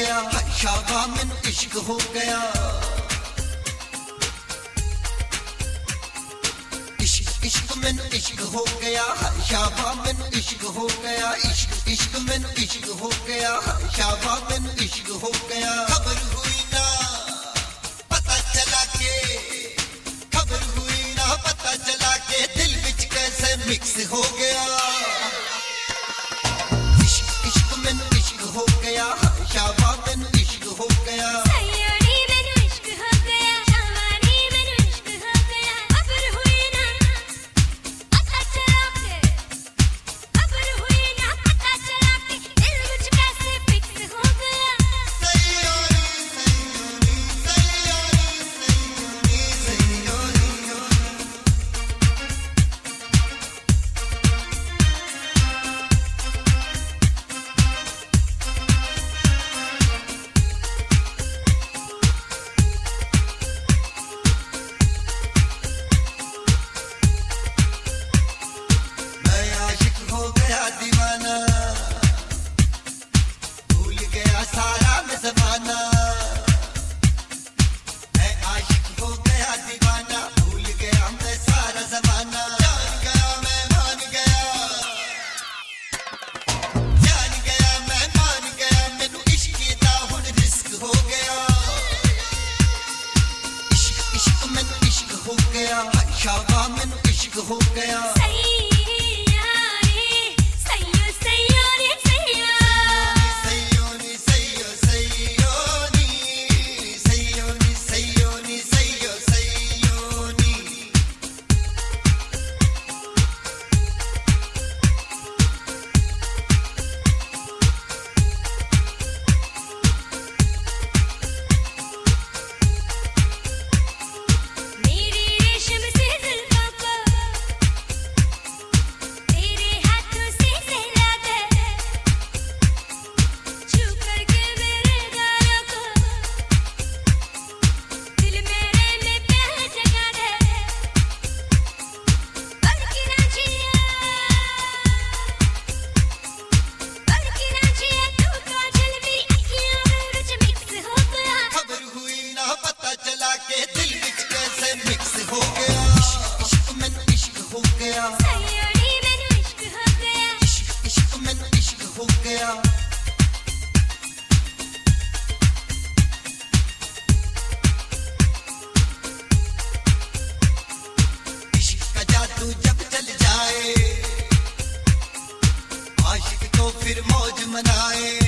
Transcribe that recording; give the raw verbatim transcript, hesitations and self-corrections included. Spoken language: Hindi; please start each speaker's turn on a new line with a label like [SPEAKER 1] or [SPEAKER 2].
[SPEAKER 1] गया, शाबा मैनू इश्क हो गया। इश्क इश्क मैनू इश्क हो गया, शाबा मैनू इश्क हो गया। इश्क इश्क मैनू इश्क हो गया, शाबा मैनू इश्क हो गया। खबर हुई ना पता चला के, खबर हुई ना पता चला के, दिल विच कैसे मिक्स हो गया। इश्क इश्क मैनू इश्क हो गया, शाबा मैनू इश्क हो गया। दीवाना भूल गया सारा मैं ज़माना, मैं आशिक हो गया दीवाना, भूल गया मैं सारा ज़माना। जान गया मैं मान गया, जान गया मैं मान गया, मैनू इश्क दा हुण रिस्क हो गया। इश्क इश्क मैनू इश्क हो गया, शाबा मैनू इश्क हो गया। आशिक तो फिर मौज मनाए।